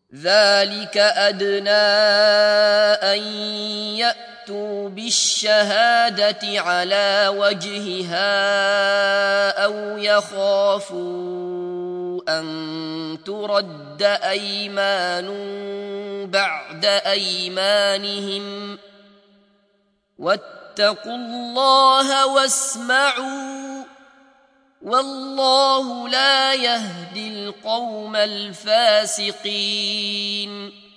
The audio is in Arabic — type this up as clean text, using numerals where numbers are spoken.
ذلك أدنى أن يأتوا بالشهادة على وجهها أو يخافوا أن ترد أيمان بعد أيمانهم واتقوا الله واسمعوا والله لا يهدي القوم الفاسقين.